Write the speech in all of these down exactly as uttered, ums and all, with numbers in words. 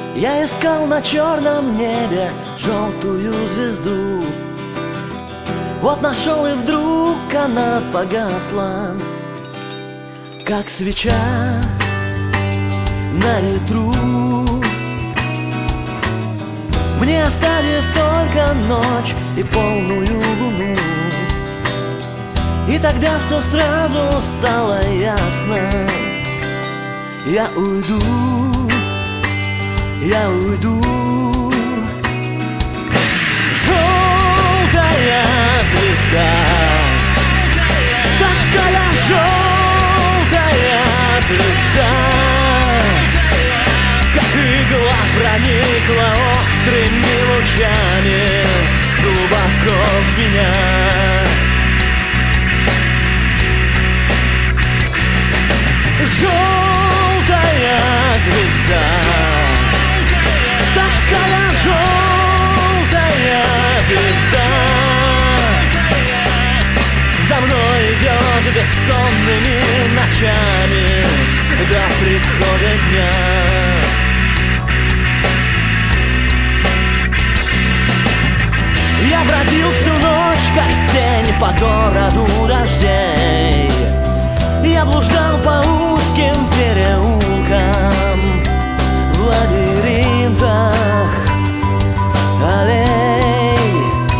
Я искал на черном небе желтую звезду. Вот нашел, и вдруг она погасла, как свеча на ветру. Мне оставит только ночь и полную луну. И тогда все сразу стало ясно. Я уйду, я уйду. Желтая звезда, такая желтая звезда, как игла проникла острыми лучами глубоко в меня. Желтая звезда, такая желтая звезда, за мной идет бессонными ночами до прихода дня. Я бродил всю ночь, как тень, по городу дождей. Я блуждал по узким переулкам, в лабиринтах аллей.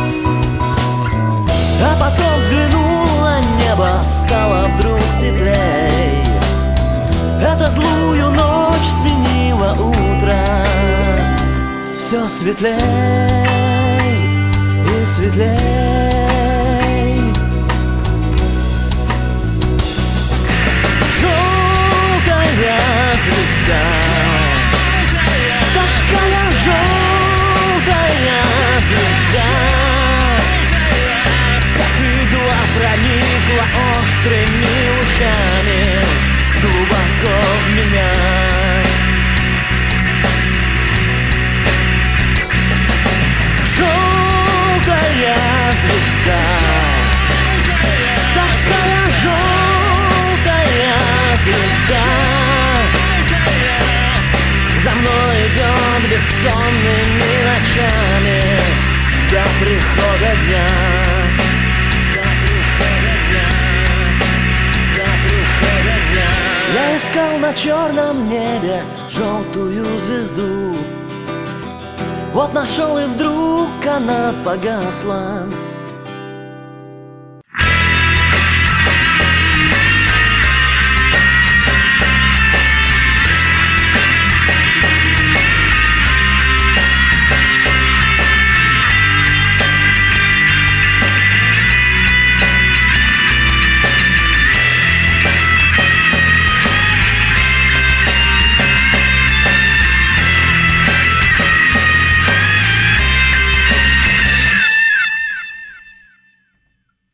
А потом взглянул на небо, стало вдруг теплей. Эта злую ночь сменила утро, все светлей и светлей. Желтая звезда, такая желтая звезда, как игла проникла острыми лучами глубоко в меня. Желтая звезда, такая желтая звезда, за мной идет бессонными ночами до прихода дня. Я искал на черном небе желтую звезду. Вот нашел, и вдруг она погасла,